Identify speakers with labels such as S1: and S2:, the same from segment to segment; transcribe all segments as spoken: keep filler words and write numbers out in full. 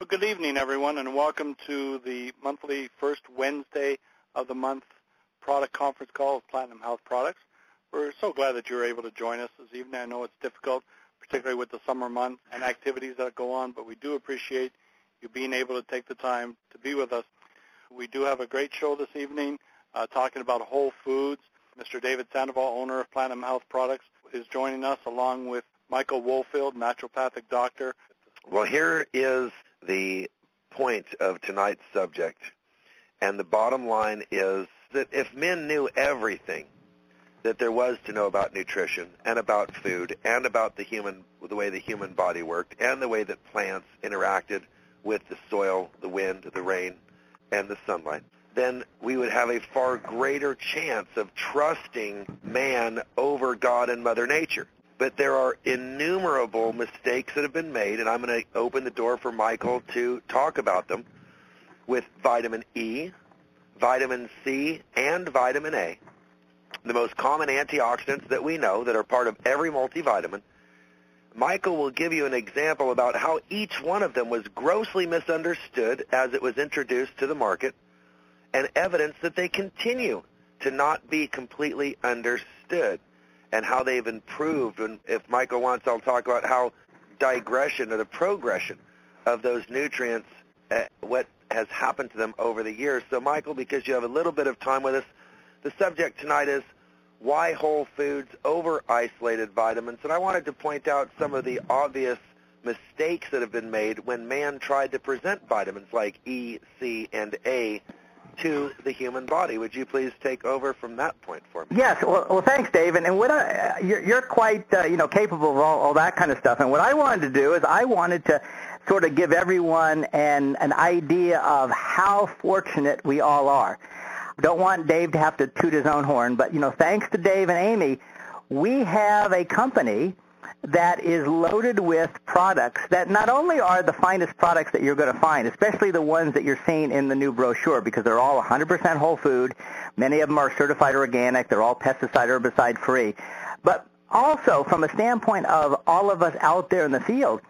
S1: good evening, everyone, and welcome to the monthly first Wednesday of the month product conference call of Platinum Health Products. We're so glad that you're able to join us this evening. I know it's difficult, particularly with the summer month and activities that go on, but we do appreciate you being able to take the time to be with us. We do have a great show this evening uh, talking about whole foods. Mister David Sandoval, owner of Platinum Health Products, is joining us along with Michael Woolfield, naturopathic doctor.
S2: Well, here is the point of tonight's subject, and the bottom line is that if men knew everything that there was to know about nutrition and about food and about the human, the way the human body worked and the way that plants interacted with the soil, the wind, the rain, and the sunlight, then we would have a far greater chance of trusting man over God and Mother Nature. But there are innumerable mistakes that have been made, and I'm going to open the door for Michael to talk about them, with vitamin E, vitamin C, and vitamin A, the most common antioxidants that we know that are part of every multivitamin. Michael will give you an example about how each one of them was grossly misunderstood as it was introduced to the market, and evidence that they continue to not be completely understood, and how they've improved. And if Michael wants, I'll talk about how digression or the progression of those nutrients, uh, what has happened to them over the years. So, Michael, because you have a little bit of time with us, the subject tonight is why whole foods over isolated vitamins. And I wanted to point out some of the obvious mistakes that have been made when man tried to present vitamins like E, C, and A to the human body. Would you please take over from that point for me?
S3: Yes. Well, well thanks, Dave. And, and what I, you're, you're quite, uh, you know, capable of all, all that kind of stuff. And what I wanted to do is I wanted to sort of give everyone an, an idea of how fortunate we all are. Don't want Dave to have to toot his own horn, but, you know, thanks to Dave and Amy, we have a company that is loaded with products that not only are the finest products that you're going to find, especially the ones that you're seeing in the new brochure, because they're all one hundred percent whole food. Many of them are certified organic. They're all pesticide, herbicide free. But also, from a standpoint of all of us out there in the field,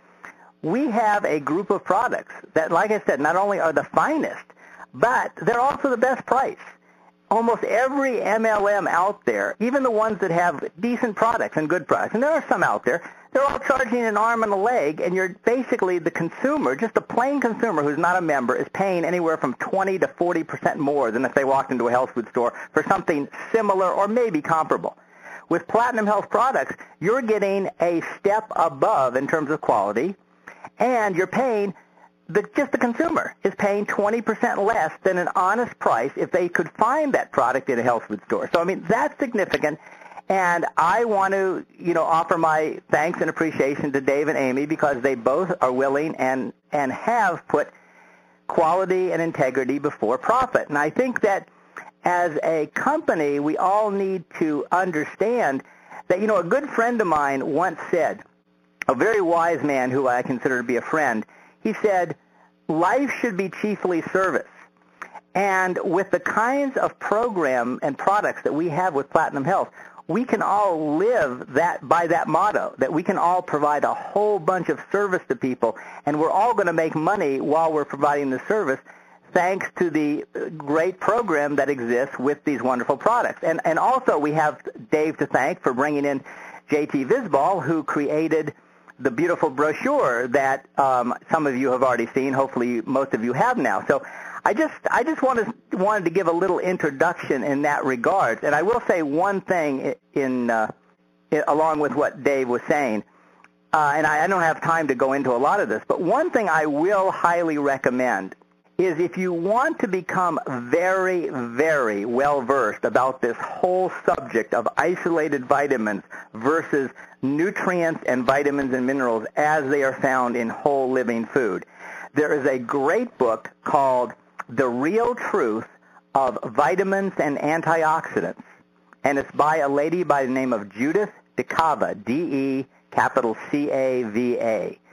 S3: we have a group of products that, like I said, not only are the finest, but they're also the best price. Almost every M L M out there, even the ones that have decent products and good products, and there are some out there, they're all charging an arm and a leg, and you're basically the consumer, just a plain consumer who's not a member, is paying anywhere from twenty to forty percent more than if they walked into a health food store for something similar or maybe comparable. With Platinum Health Products, you're getting a step above in terms of quality, and you're paying The, just the consumer is paying twenty percent less than an honest price if they could find that product in a health food store. So, I mean, that's significant, and I want to, you know, offer my thanks and appreciation to Dave and Amy because they both are willing and, and have put quality and integrity before profit. And I think that as a company, we all need to understand that, you know, a good friend of mine once said, a very wise man who I consider to be a friend, he said, life should be chiefly service. And with the kinds of program and products that we have with Platinum Health, we can all live that by that motto, that we can all provide a whole bunch of service to people, and we're all going to make money while we're providing the service thanks to the great program that exists with these wonderful products. And, and also we have Dave to thank for bringing in J T Visbal, who created the beautiful brochure that um, some of you have already seen. Hopefully, most of you have now. So, I just I just wanted wanted to give a little introduction in that regard. And I will say one thing in, uh, in along with what Dave was saying. Uh, and I, I don't have time to go into a lot of this, but one thing I will highly recommend is if you want to become very, very well-versed about this whole subject of isolated vitamins versus nutrients and vitamins and minerals as they are found in whole living food, there is a great book called The Real Truth of Vitamins and Antioxidants, and it's by a lady by the name of Judith DeCava, D E capital C A V A.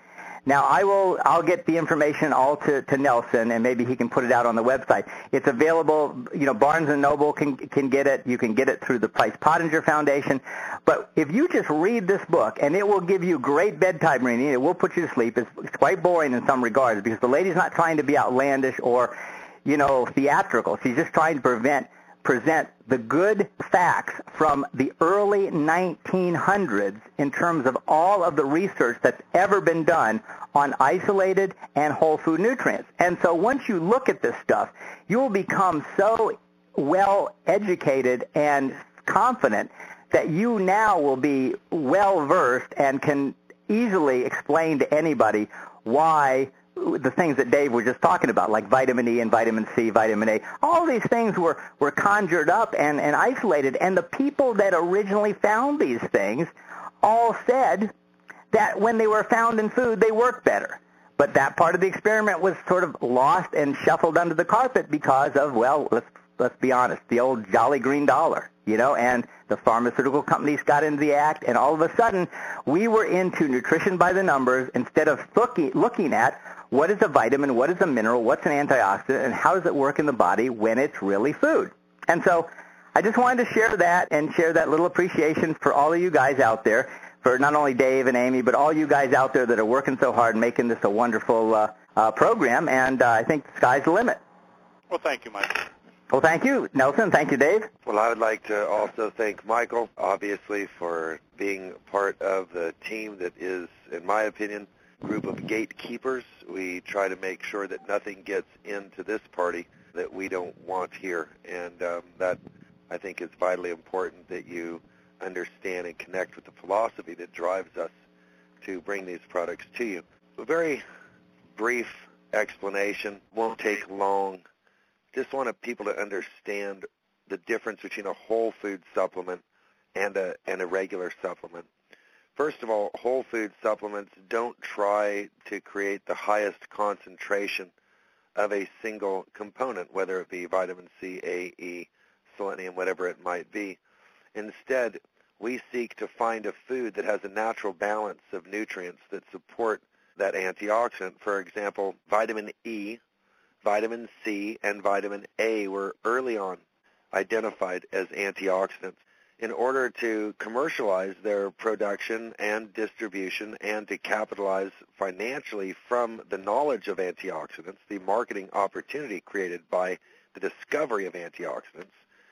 S3: Now, I will, I'll get the information all to, to Nelson, and maybe he can put it out on the website. It's available, you know, Barnes and Noble can, can get it. You can get it through the Price Pottinger Foundation. But if you just read this book, and it will give you great bedtime reading, it will put you to sleep. It's, it's quite boring in some regards because the lady's not trying to be outlandish or, you know, theatrical. She's just trying to prevent present the good facts from the early nineteen hundreds in terms of all of the research that's ever been done on isolated and whole food nutrients. And so once you look at this stuff, you will become so well educated and confident that you now will be well versed and can easily explain to anybody why the things that Dave was just talking about, like vitamin E and vitamin C, vitamin A, all these things were, were conjured up and, and isolated. And the people that originally found these things all said that when they were found in food, they worked better. But that part of the experiment was sort of lost and shuffled under the carpet because of, well, let's, let's be honest, the old jolly green dollar, you know, and the pharmaceutical companies got into the act, and all of a sudden we were into nutrition by the numbers instead of looking, looking at what is a vitamin, what is a mineral, what's an antioxidant, and how does it work in the body when it's really food. And so I just wanted to share that and share that little appreciation for all of you guys out there, for not only Dave and Amy, but all you guys out there that are working so hard making this a wonderful uh, uh, program, and uh, I think the sky's the limit.
S1: Well, thank you, Michael.
S3: Well, thank you, Nelson. Thank you, Dave.
S2: Well, I would like to also thank Michael, obviously, for being part of the team that is, in my opinion, a group of gatekeepers. We try to make sure that nothing gets into this party that we don't want here, and um, that, I think, is vitally important that you understand and connect with the philosophy that drives us to bring these products to you. A very brief explanation, won't take long. Just want people to understand the difference between a whole food supplement and a, and a regular supplement. First of all, whole food supplements don't try to create the highest concentration of a single component, whether it be vitamin C, A, E, selenium, whatever it might be. Instead, we seek to find a food that has a natural balance of nutrients that support that antioxidant. For example, vitamin E, vitamin C, and vitamin A were early on identified as antioxidants. In order to commercialize their production and distribution and to capitalize financially from the knowledge of antioxidants, the marketing opportunity created by the discovery of antioxidants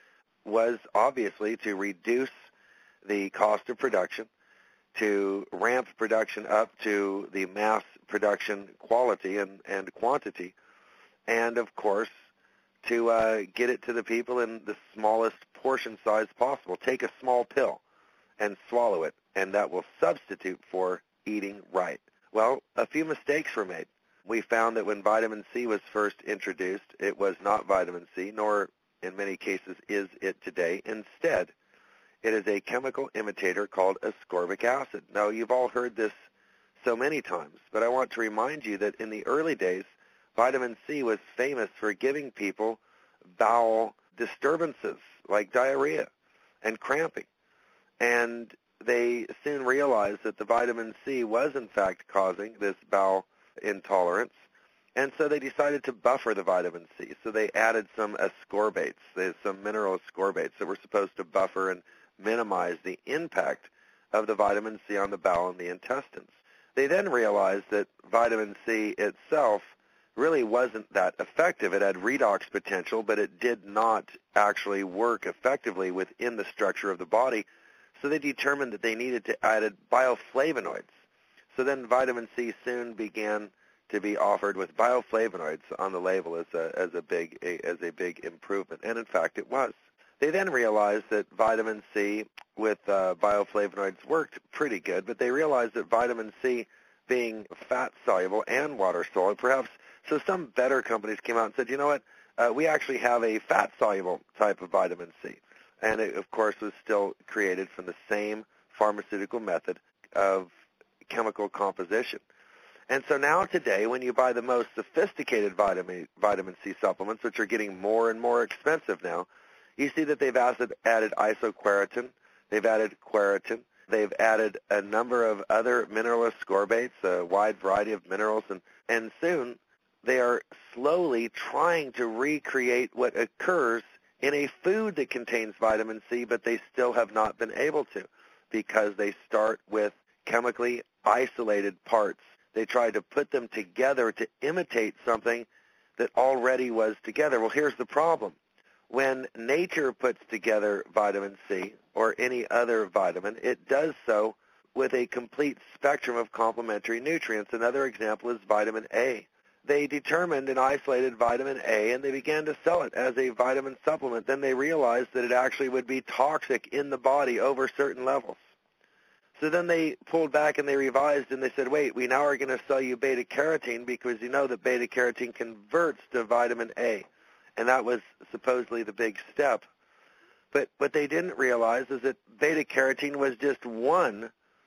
S2: was obviously to reduce the cost of production, to ramp production up to the mass production quality and, and quantity, and, of course, to uh, get it to the people in the smallest portion size possible. Take a small pill and swallow it, and that will substitute for eating right. Well, a few mistakes were made. We found that when vitamin C was first introduced, it was not vitamin C, nor in many cases is it today. Instead, it is a chemical imitator called ascorbic acid. Now, you've all heard this so many times, but I want to remind you that in the early days, vitamin C was famous for giving people bowel disturbances like diarrhea and cramping. And they soon realized that the vitamin C was in fact causing this bowel intolerance. And so they decided to buffer the vitamin C. So they added some ascorbates, some mineral ascorbates that were supposed to buffer and minimize the impact of the vitamin C on the bowel and the intestines. They then realized that vitamin C itself really wasn't that effective. It had redox potential, but it did not actually work effectively within the structure of the body. So they determined that they needed to add bioflavonoids. So then vitamin C soon began to be offered with bioflavonoids on the label as a as a big a, as a big improvement, and in fact it was. They then realized that vitamin C with uh, bioflavonoids worked pretty good, but they realized that vitamin C being fat-soluble and water-soluble, perhaps, so some better companies came out and said, you know what, uh, we actually have a fat-soluble type of vitamin C. And it, of course, was still created from the same pharmaceutical method of chemical composition. And so now today, when you buy the most sophisticated vitamin, vitamin C supplements, which are getting more and more expensive now, you see that they've added, added isoquercetin, they've added quercetin, they've added a number of other mineral ascorbates, a wide variety of minerals, and, and soon they are slowly trying to recreate what occurs in a food that contains vitamin C, but they still have not been able to because they start with chemically isolated parts. They try to put them together to imitate something that already was together. Well, here's the problem. When nature puts together vitamin C or any other vitamin, it does so with a complete spectrum of complementary nutrients. Another example is vitamin A. They determined and isolated vitamin A, and they began to sell it as a vitamin supplement. Then they realized that it actually would be toxic in the body over certain levels. So then they pulled back and they revised, and they said, wait, we now are going to sell you beta-carotene because you know that beta-carotene converts to vitamin A. And that was supposedly the big step. But what they didn't realize is that beta-carotene was just one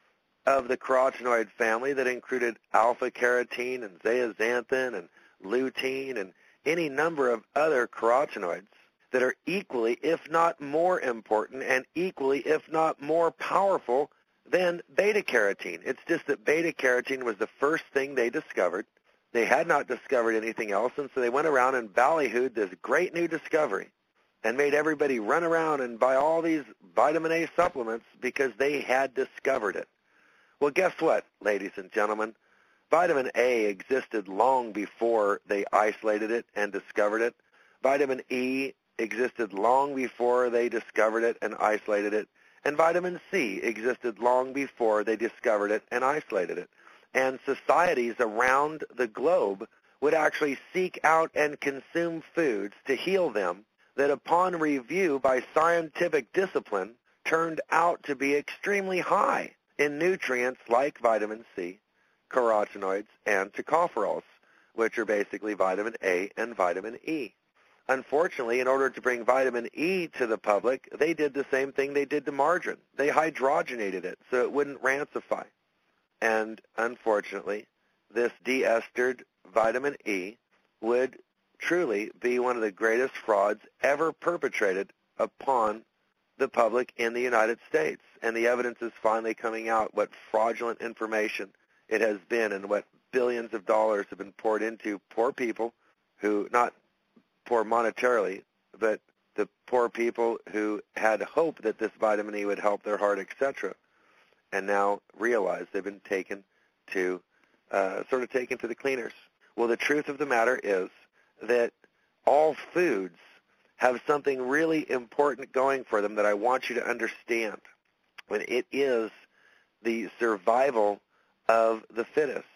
S2: of the carotenoid family that included alpha-carotene and zeaxanthin and lutein and any number of other carotenoids that are equally, if not more important, and equally, if not more powerful than beta-carotene. It's just that beta-carotene was the first thing they discovered. They had not discovered anything else, and so they went around and ballyhooed this great new discovery and made everybody run around and buy all these vitamin A supplements because they had discovered it. Well, guess what, ladies and gentlemen? Vitamin A existed long before they isolated it and discovered it. Vitamin E existed long before they discovered it and isolated it. And vitamin C existed long before they discovered it and isolated it. And societies around the globe would actually seek out and consume foods to heal them that upon review by scientific discipline turned out to be extremely high in nutrients like vitamin C, carotenoids, and tocopherols, which are basically vitamin A and vitamin E. Unfortunately, in order to bring vitamin E to the public, they did the same thing they did to margarine. They hydrogenated it so it wouldn't rancify. And unfortunately, this de-estered vitamin E would truly be one of the greatest frauds ever perpetrated upon the public in the United States. And the evidence is finally coming out what fraudulent information it has been and what billions of dollars have been poured into poor people who, not poor monetarily, but the poor people who had hope that this vitamin E would help their heart, et cetera, and now realize they've been taken to, uh, sort of taken to the cleaners. Well, the truth of the matter is that all foods have something really important going for them that I want you to understand. And it is the survival of the fittest.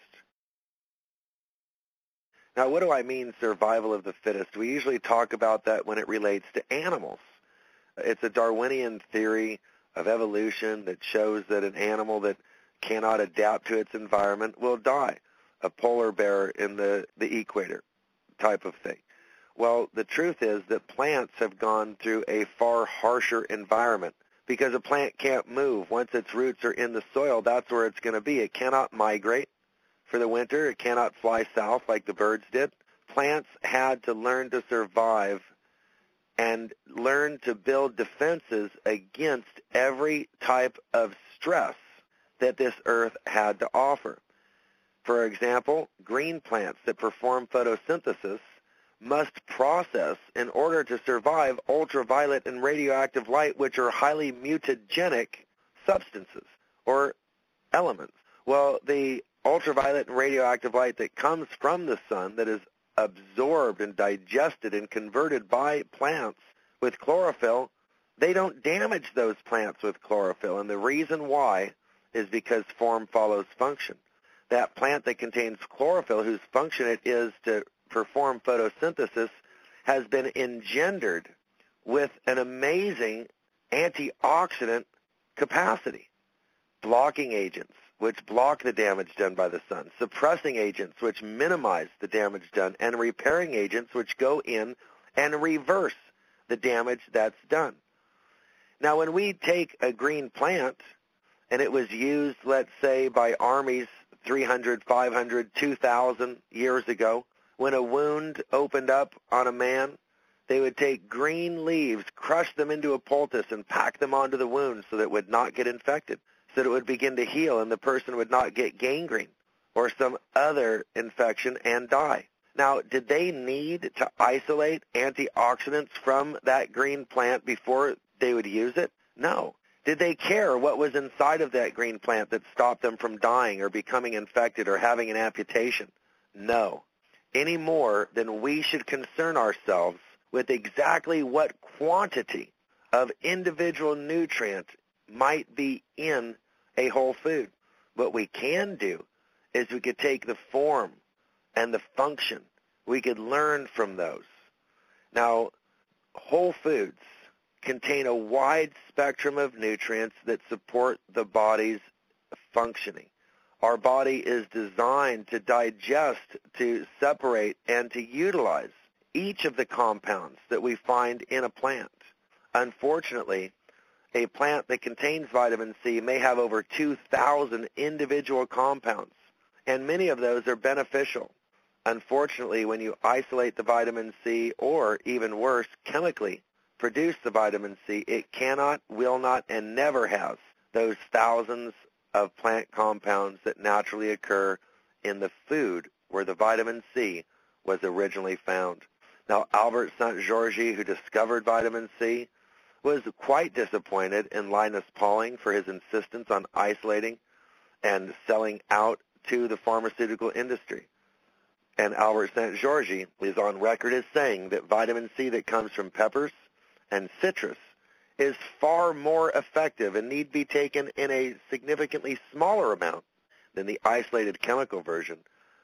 S2: Now, what do I mean, survival of the fittest? We usually talk about that when it relates to animals. It's a Darwinian theory of evolution that shows that an animal that cannot adapt to its environment will die, a polar bear in the, the equator type of thing. Well, the truth is that plants have gone through a far harsher environment because a plant can't move. Once its roots are in the soil, that's where it's going to be. It cannot migrate for the winter. It cannot fly south like the birds did. Plants had to learn to survive and learn to build defenses against every type of stress that this earth had to offer. For example, green plants that perform photosynthesis must process in order to survive ultraviolet and radioactive light, which are highly mutagenic substances or elements. Well, the ultraviolet and radioactive light that comes from the sun that is absorbed and digested and converted by plants with chlorophyll, they don't damage those plants with chlorophyll. And the reason why is because form follows function. That plant that contains chlorophyll, whose function it is to perform photosynthesis, has been engendered with an amazing antioxidant capacity. Blocking agents, which block the damage done by the sun, suppressing agents, which minimize the damage done, and repairing agents, which go in and reverse the damage that's done. Now, when we take a green plant, and it was used, let's say, by armies three hundred, five hundred, two thousand years ago, when a wound opened up on a man, they would take green leaves, crush them into a poultice, and pack them onto the wound so that it would not get infected. so that it would begin to heal and the person would not get gangrene or some other infection and die. Now, did they need to isolate antioxidants from that green plant before they would use it? No. Did they care what was inside of that green plant that stopped them from dying or becoming infected or having an amputation? No. Any more than we should concern ourselves with exactly what quantity of individual nutrient might be in a whole food. What we can do is we could take the form and the function. We could learn from those. Now, whole foods contain a wide spectrum of nutrients that support the body's functioning. Our body is designed to digest, to separate, and to utilize each of the compounds that we find in a plant. Unfortunately, a plant that contains vitamin C may have over two thousand individual compounds, and many of those are beneficial. Unfortunately, when you isolate the vitamin C, or even worse, chemically produce the vitamin C, it cannot, will not, and never has those thousands of plant compounds that naturally occur in the food where the vitamin C was originally found. Now, Albert Saint-Georges, who discovered vitamin C, was quite disappointed in Linus Pauling for his insistence on isolating and selling out to the pharmaceutical industry. And Albert Saint-Georges is on record as saying that vitamin C that comes from peppers and citrus is far more effective and need be taken in a significantly smaller amount than the isolated chemical version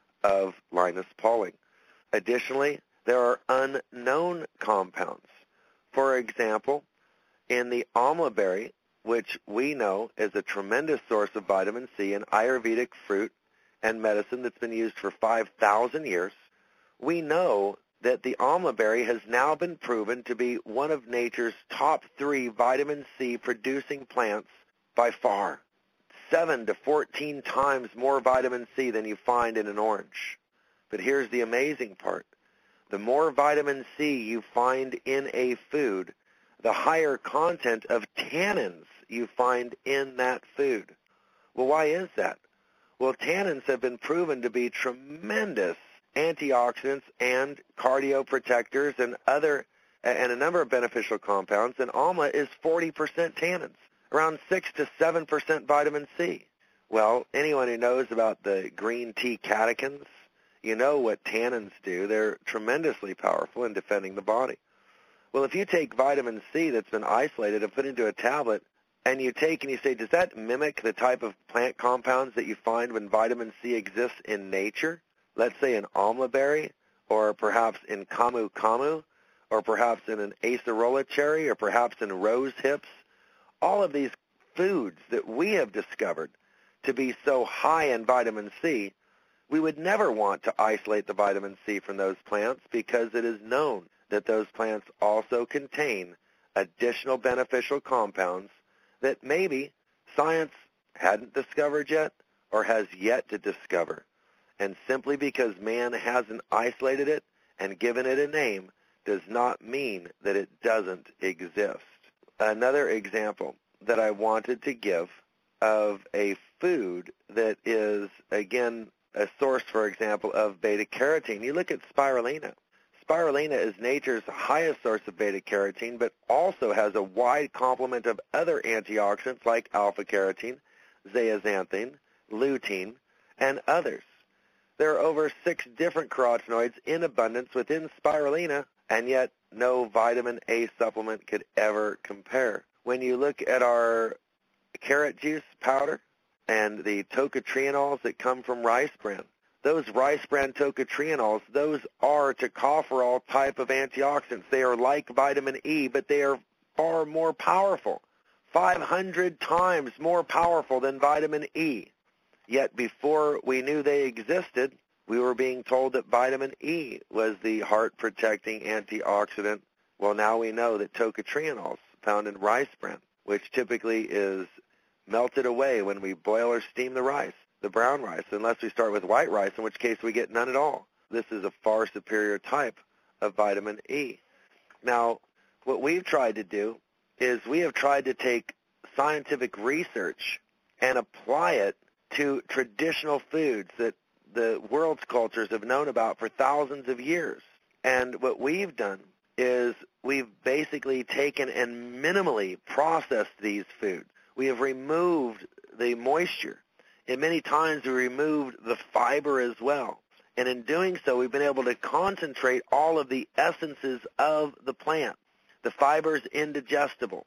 S2: of Linus Pauling. Additionally, there are unknown compounds. For example, in the amla berry, which we know is a tremendous source of vitamin C, an Ayurvedic fruit and medicine that's been used for five thousand years, we know that the amla berry has now been proven to be one of nature's top three vitamin C producing plants by far. seven to fourteen times more vitamin C than you find in an orange. But here's the amazing part. The more vitamin C you find in a food, the higher content of tannins you find in that food. Well, why is that? Well, tannins have been proven to be tremendous antioxidants and cardioprotectors and other and a number of beneficial compounds, and amla is forty percent tannins, around six to seven percent vitamin C. Well, anyone who knows about the green tea catechins, you know what tannins do. They're tremendously powerful in defending the body. Well, if you take vitamin C that's been isolated and put into a tablet, and you take and you say, does that mimic the type of plant compounds that you find when vitamin C exists in nature? Let's say in amla berry, or perhaps in camu camu, or perhaps in an acerola cherry, or perhaps in rose hips. All of these foods that we have discovered to be so high in vitamin C, we would never want to isolate the vitamin C from those plants because it is known that those plants also contain additional beneficial compounds that maybe science hadn't discovered yet or has yet to discover. And simply because man hasn't isolated it and given it a name does not mean that it doesn't exist. Another example that I wanted to give of a food that is, again, a source, for example, of beta-carotene. You look at spirulina. Spirulina is nature's highest source of beta-carotene, but also has a wide complement of other antioxidants like alpha-carotene, zeaxanthin, lutein, and others. There are over six different carotenoids in abundance within spirulina, and yet no vitamin A supplement could ever compare. When you look at our carrot juice powder and the tocotrienols that come from rice bran, those rice bran tocotrienols, those are tocopherol type of antioxidants. They are like vitamin E, but they are far more powerful, five hundred times more powerful than vitamin E. Yet before we knew they existed, we were being told that vitamin E was the heart-protecting antioxidant. Well, now we know that tocotrienols found in rice bran, which typically is melted away when we boil or steam the rice, the brown rice, unless we start with white rice, in which case we get none at all. This is a far superior type of vitamin E. Now, what we've tried to do is we have tried to take scientific research and apply it to traditional foods that the world's cultures have known about for thousands of years. And what we've done is we've basically taken and minimally processed these foods. We have removed the moisture, and many times we removed the fiber as well. And in doing so, we've been able to concentrate all of the essences of the plant. The fiber is indigestible.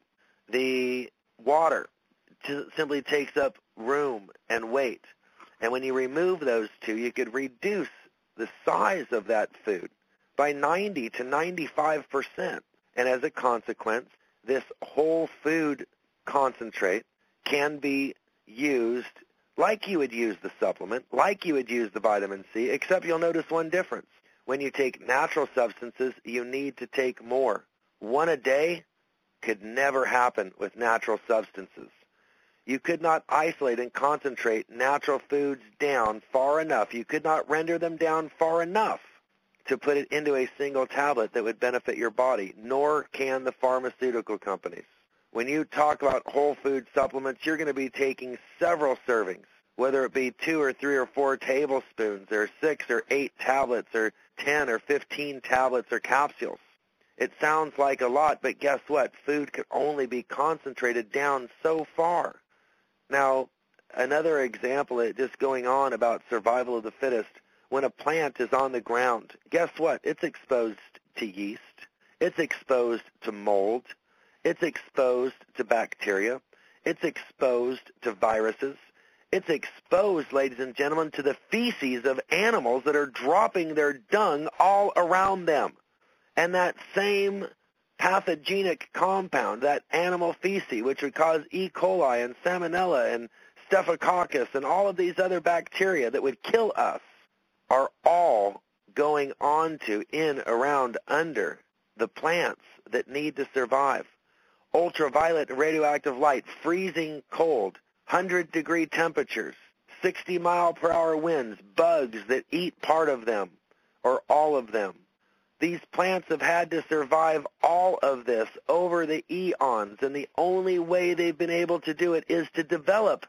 S2: The water simply takes up room and weight. And when you remove those two, you could reduce the size of that food by ninety to ninety-five percent. And as a consequence, this whole food concentrate can be used like you would use the supplement, like you would use the vitamin C, except you'll notice one difference. When you take natural substances, you need to take more. One a day could never happen with natural substances. You could not isolate and concentrate natural foods down far enough. You could not render them down far enough to put it into a single tablet that would benefit your body, nor can the pharmaceutical companies. When you talk about whole food supplements, you're going to be taking several servings, whether it be two or three or four tablespoons or six or eight tablets or ten or fifteen tablets or capsules. It sounds like a lot, but guess what? Food can only be concentrated down so far. Now, another example, just going on about survival of the fittest, when a plant is on the ground, guess what? It's exposed to yeast. It's exposed to mold. It's exposed to bacteria. It's exposed to viruses. It's exposed, ladies and gentlemen, to the feces of animals that are dropping their dung all around them. And that same pathogenic compound, that animal feces, which would cause E. coli and salmonella and staphylococcus and all of these other bacteria that would kill us, are all going on to, in, around, under the plants that need to survive. Ultraviolet radioactive light, freezing cold, one hundred degree temperatures, sixty mile per hour winds, bugs that eat part of them or all of them. These plants have had to survive all of this over the eons, and the only way they've been able to do it is to develop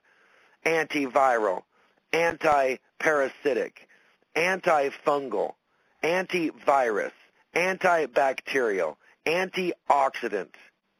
S2: antiviral, anti-parasitic, antifungal, antivirus, antibacterial, antioxidant,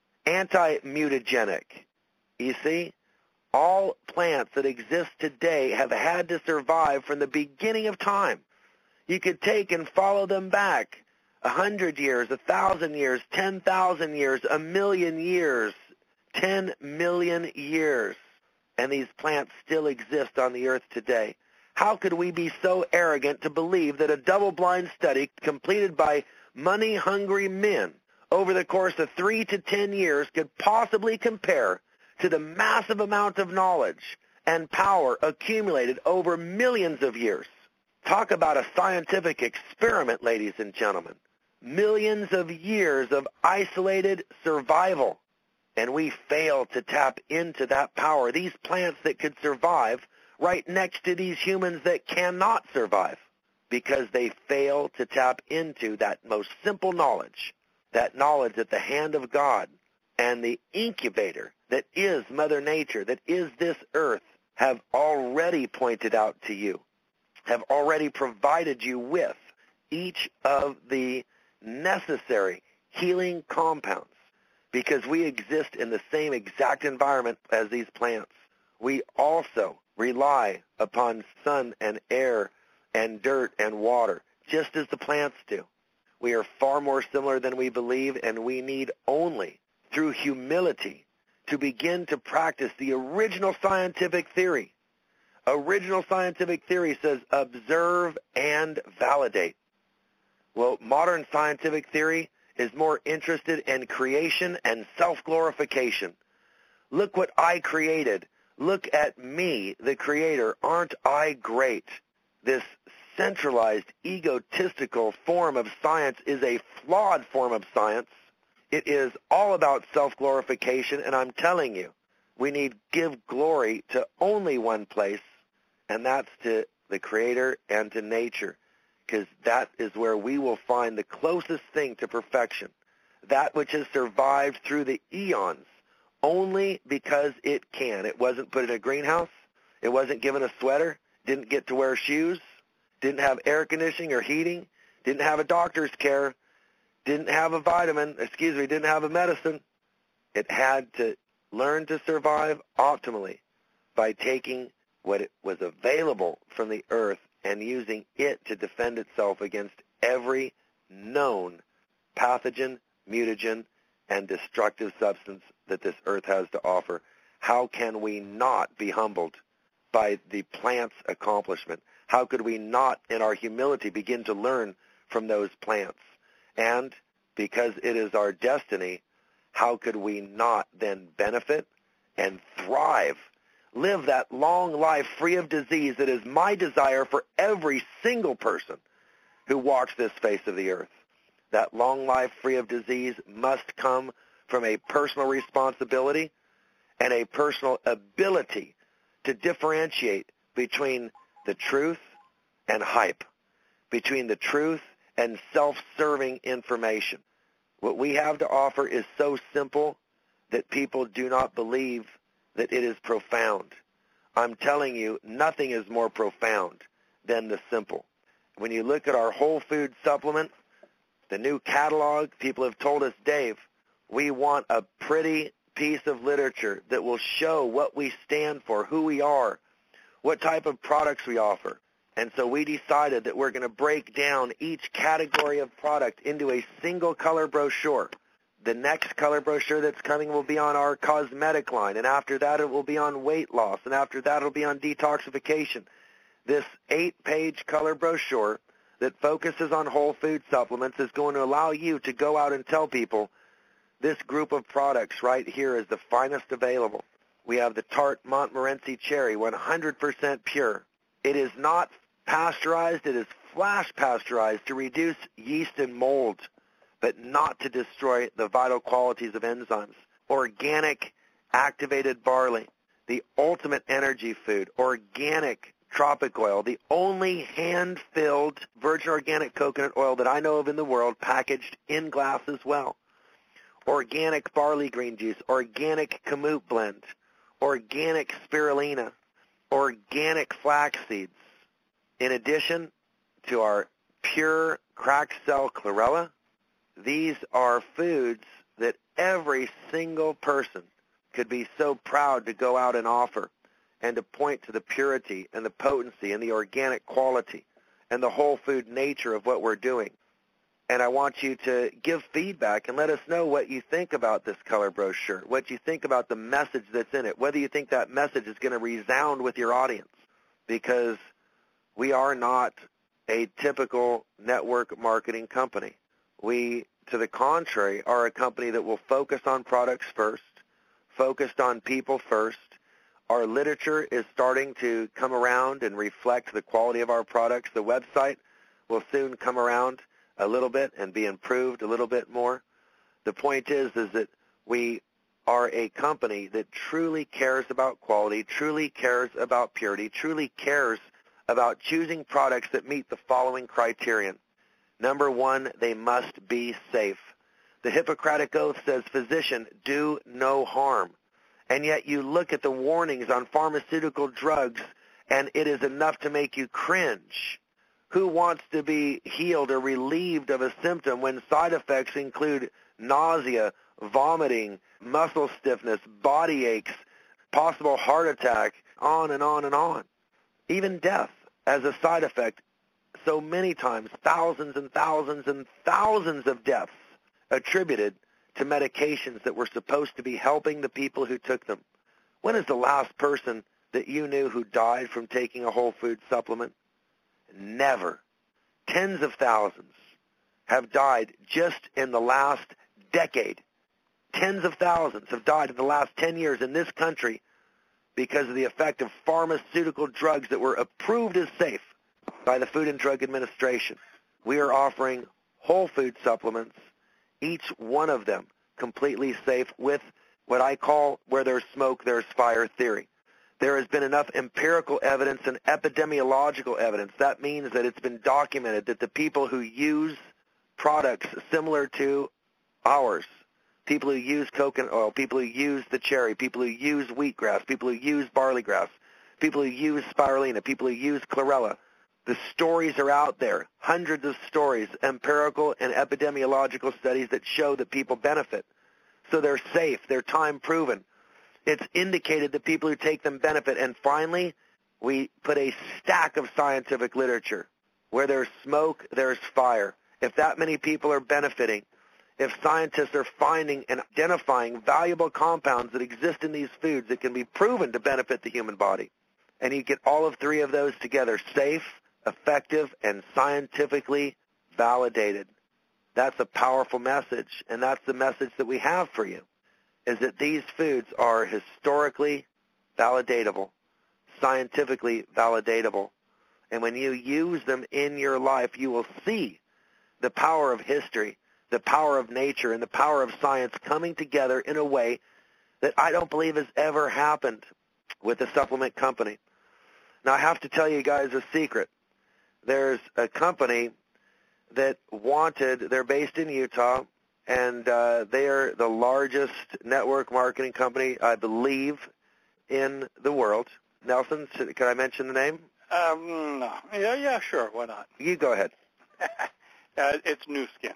S2: anti-mutagenic. You see, all plants that exist today have had to survive from the beginning of time. You could take and follow them back a hundred years, a thousand years, ten thousand years, a million years, ten million years, and these plants still exist on the earth today. How could we be so arrogant to believe that a double-blind study completed by money-hungry men over the course of three to ten years could possibly compare to the massive amount of knowledge and power accumulated over millions of years? Talk about a scientific experiment, ladies and gentlemen. Millions of years of isolated survival, and we fail to tap into that power. These plants that could survive right next to these humans that cannot survive because they fail to tap into that most simple knowledge, that knowledge that the hand of God and the incubator that is Mother Nature, that is this earth, have already pointed out to you, have already provided you with each of the necessary healing compounds, because we exist in the same exact environment as these plants. We also rely upon sun and air and dirt and water, just as the plants do. We are far more similar than we believe, and we need only, through humility, to begin to practice the original scientific theory. Original scientific theory says observe and validate. Well, modern scientific theory is more interested in creation and self-glorification. Look what I created. Look at me, the creator. Aren't I great? This centralized, egotistical form of science is a flawed form of science. It is all about self-glorification, and I'm telling you, we need to give glory to only one place, and that's to the creator and to nature, because that is where we will find the closest thing to perfection, that which has survived through the eons, only because it can. It wasn't put in a greenhouse. It wasn't given a sweater. Didn't get to wear shoes. Didn't have air conditioning or heating. Didn't have a doctor's care. Didn't have a vitamin. Excuse me, didn't have a medicine. It had to learn to survive optimally by taking what it was available from the earth and using it to defend itself against every known pathogen, mutagen, and destructive substance that this earth has to offer. How can we not be humbled by the plant's accomplishment? How could we not, in our humility, begin to learn from those plants? And because it is our destiny, how could we not then benefit and thrive, live that long life free of disease that is my desire for every single person who walks this face of the earth? That long life free of disease must come from a personal responsibility and a personal ability to differentiate between the truth and hype, between the truth and self-serving information. What we have to offer is so simple that people do not believe that it is profound. I'm telling you, nothing is more profound than the simple. When you look at our whole food supplement, the new catalog, people have told us, Dave, we want a pretty piece of literature that will show what we stand for, who we are, what type of products we offer. And so we decided that we're going to break down each category of product into a single color brochure. The next color brochure that's coming will be on our cosmetic line, and after that it will be on weight loss, and after that it will be on detoxification. This eight-page color brochure that focuses on whole food supplements is going to allow you to go out and tell people this group of products right here is the finest available. We have the Tarte Montmorency Cherry, one hundred percent pure. It is not pasteurized. It is flash pasteurized to reduce yeast and mold, but not to destroy the vital qualities of enzymes. Organic activated barley, the ultimate energy food. Organic tropic oil, the only hand-filled virgin organic coconut oil that I know of in the world, packaged in glass as well. Organic barley green juice, organic kamut blend, organic spirulina, organic flax seeds. In addition to our pure cracked cell chlorella, these are foods that every single person could be so proud to go out and offer and to point to the purity and the potency and the organic quality and the whole food nature of what we're doing. And I want you to give feedback and let us know what you think about this color brochure, what you think about the message that's in it, whether you think that message is going to resound with your audience, because we are not a typical network marketing company. We, to the contrary, are a company that will focus on products first, focused on people first. Our literature is starting to come around and reflect the quality of our products. The website will soon come around a little bit and be improved a little bit more. The point is, is that we are a company that truly cares about quality, truly cares about purity, truly cares about choosing products that meet the following criterion. Number one, they must be safe. The Hippocratic Oath says, physician, do no harm. And yet you look at the warnings on pharmaceutical drugs, and it is enough to make you cringe. Who wants to be healed or relieved of a symptom when side effects include nausea, vomiting, muscle stiffness, body aches, possible heart attack, on and on and on? Even death as a side effect. So many times, thousands and thousands and thousands of deaths attributed to medications that were supposed to be helping the people who took them. When is the last person that you knew who died from taking a whole food supplement? Never. Tens of thousands have died just in the last decade. Tens of thousands have died in the last ten years in this country because of the effect of pharmaceutical drugs that were approved as safe by the Food and Drug Administration. We are offering whole food supplements, each one of them completely safe, with what I call where there's smoke, there's fire theory. There has been enough empirical evidence and epidemiological evidence. That means that it's been documented that the people who use products similar to ours, people who use coconut oil, people who use the cherry, people who use wheatgrass, people who use barley grass, people who use spirulina, people who use chlorella. The stories are out there, hundreds of stories, empirical and epidemiological studies that show that people benefit. So they're safe, they're time proven. It's indicated that people who take them benefit. And finally, we put a stack of scientific literature. Where there's smoke, there's fire. If that many people are benefiting, if scientists are finding and identifying valuable compounds that exist in these foods that can be proven to benefit the human body, and you get all of three of those together, safe, effective, and scientifically validated. That's a powerful message, and that's the message that we have for you, is that these foods are historically validatable, scientifically validatable. And when you use them in your life, you will see the power of history, the power of nature, and the power of science coming together in a way that I don't believe has ever happened with a supplement company. Now, I have to tell you guys a secret. There's a company that wanted, they're based in Utah, and uh, they are the largest network marketing company, I believe, in the world. Nelson, should, can I mention the name?
S1: Um, no. Yeah, yeah, sure. Why not?
S2: You go ahead.
S1: uh, it's Nu Skin.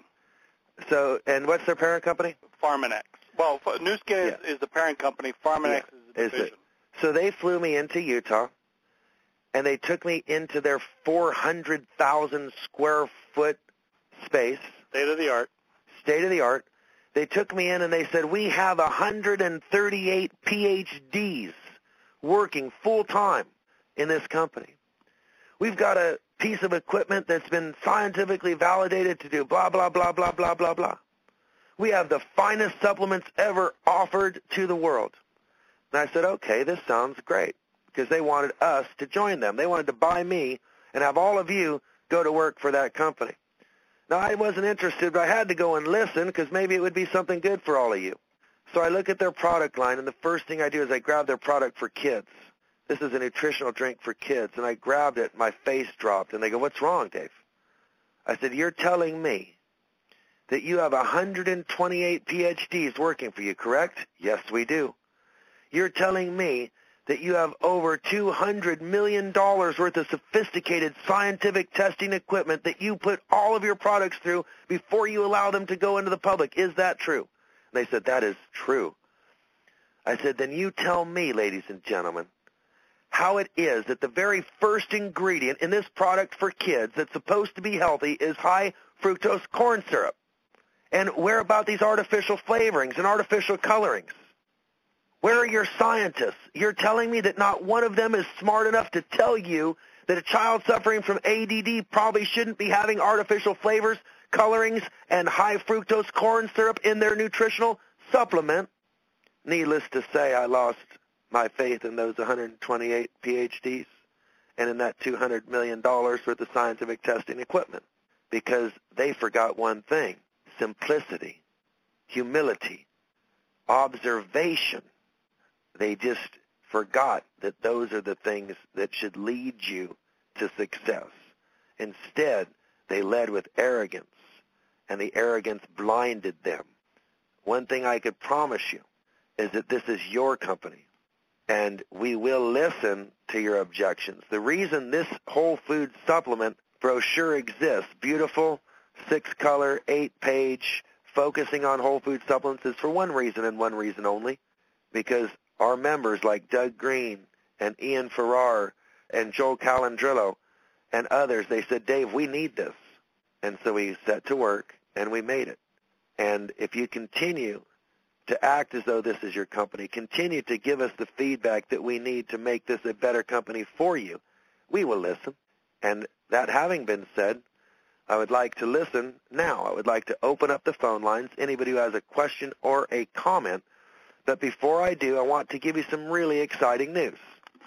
S2: So, and what's their parent company?
S1: Pharmanex. Well, Nu Skin is, yeah. is the parent company. Pharmanex yeah. is the division.
S2: Is so they flew me into Utah, and they took me into their four hundred thousand square foot space.
S1: State of the art.
S2: State of the art. They took me in and they said, we have one hundred thirty-eight P H Ds working full time in this company. We've got a piece of equipment that's been scientifically validated to do blah, blah, blah, blah, blah, blah, blah. We have the finest supplements ever offered to the world. And I said, okay, this sounds great, because they wanted us to join them. They wanted to buy me and have all of you go to work for that company. Now, I wasn't interested, but I had to go and listen because maybe it would be something good for all of you. So I look at their product line, and the first thing I do is I grab their product for kids. This is a nutritional drink for kids. And I grabbed it. My face dropped. And they go, what's wrong, Dave? I said, you're telling me that you have one hundred twenty-eight P H Ds working for you, correct? Yes, we do. You're telling me that you have over two hundred million dollars worth of sophisticated scientific testing equipment that you put all of your products through before you allow them to go into the public. Is that true? And they said, that is true. I said, then you tell me, ladies and gentlemen, how it is that the very first ingredient in this product for kids that's supposed to be healthy is high fructose corn syrup. And where about these artificial flavorings and artificial colorings? Where are your scientists? You're telling me that not one of them is smart enough to tell you that a child suffering from A D D probably shouldn't be having artificial flavors, colorings, and high fructose corn syrup in their nutritional supplement. Needless to say, I lost my faith in those one hundred twenty-eight P H Ds and in that two hundred million dollars worth of scientific testing equipment, because they forgot one thing: simplicity, humility, observation. They just forgot that those are the things that should lead you to success. Instead, they led with arrogance, and the arrogance blinded them. One thing I could promise you is that this is your company, and we will listen to your objections. The reason this whole food supplement brochure exists, beautiful, six-color, eight-page, focusing on whole food supplements, is for one reason and one reason only, because our members like Doug Green and Ian Farrar and Joel Calandrillo and others, they said, Dave, we need this. And so we set to work, and we made it. And if you continue to act as though this is your company, continue to give us the feedback that we need to make this a better company for you, we will listen. And that having been said, I would like to listen now. I would like to open up the phone lines, anybody who has a question or a comment. But before I do, I want to give you some really exciting news.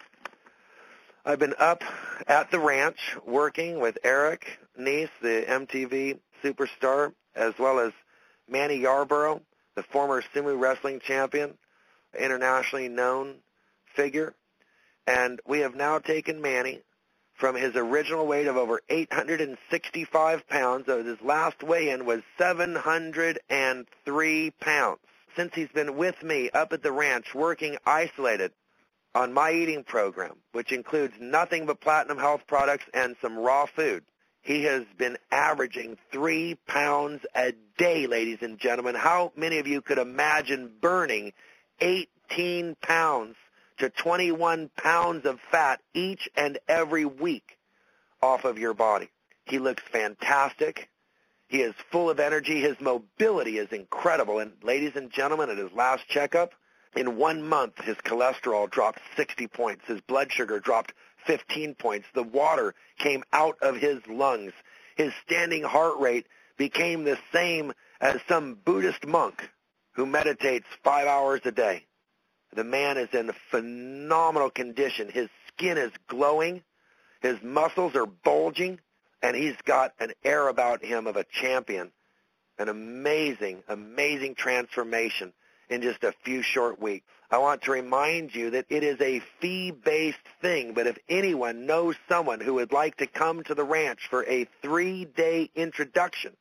S2: I've been up at the ranch working with Eric Neese, the M T V superstar, as well as Manny Yarborough, the former sumo wrestling champion, internationally known figure. And we have now taken Manny from his original weight of over eight hundred sixty-five pounds, so his last weigh-in was seven hundred three pounds. since he's been with me up at the ranch working isolated on my eating program, which includes nothing but Platinum Health products and some raw food, he has been averaging three pounds a day, ladies and gentlemen. How many of you could imagine burning eighteen pounds to twenty-one pounds of fat each and every week off of your body? He looks fantastic. He is full of energy. His mobility is incredible. And ladies and gentlemen, at his last checkup, in one month, his cholesterol dropped sixty points. His blood sugar dropped fifteen points. The water came out of his lungs. His standing heart rate became the same as some Buddhist monk who meditates five hours a day. The man is in phenomenal condition. His skin is glowing. His muscles are bulging. And he's got an air about him of a champion. An amazing, amazing transformation in just a few short weeks. I want to remind you that it is a fee-based thing, but if anyone knows someone who would like to come to the ranch for a three-day introduction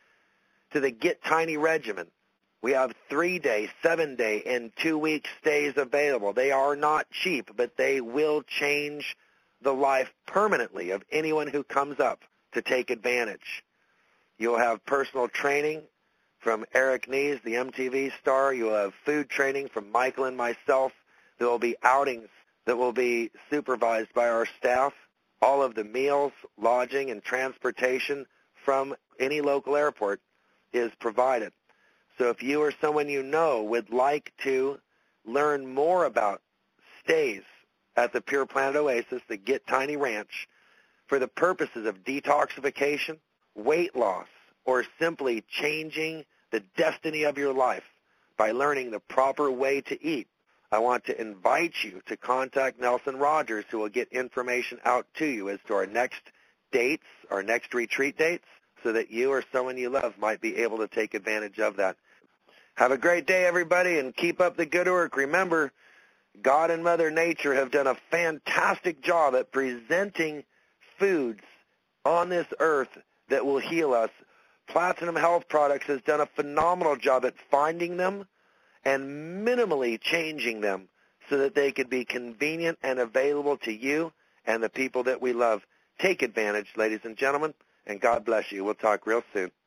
S2: to the Get Tiny regimen, we have three-day, seven-day, and two-week stays available. They are not cheap, but they will change the life permanently of anyone who comes up to take advantage. You'll have personal training from Eric Nees, the M T V star. You'll have food training from Michael and myself. There will be outings that will be supervised by our staff. All of the meals, lodging, and transportation from any local airport is provided. So if you or someone you know would like to learn more about stays at the Pure Planet Oasis, the Get Tiny Ranch, for the purposes of detoxification, weight loss, or simply changing the destiny of your life by learning the proper way to eat, I want to invite you to contact Nelson Rogers, who will get information out to you as to our next dates, our next retreat dates, so that you or someone you love might be able to take advantage of that. Have a great day, everybody, and keep up the good work. Remember, God and Mother Nature have done a fantastic job at presenting foods on this earth that will heal us. Platinum Health Products has done a phenomenal job at finding them and minimally changing them so that they could be convenient and available to you and the people that we love. Take advantage, ladies and gentlemen, and God bless you. We'll talk real soon.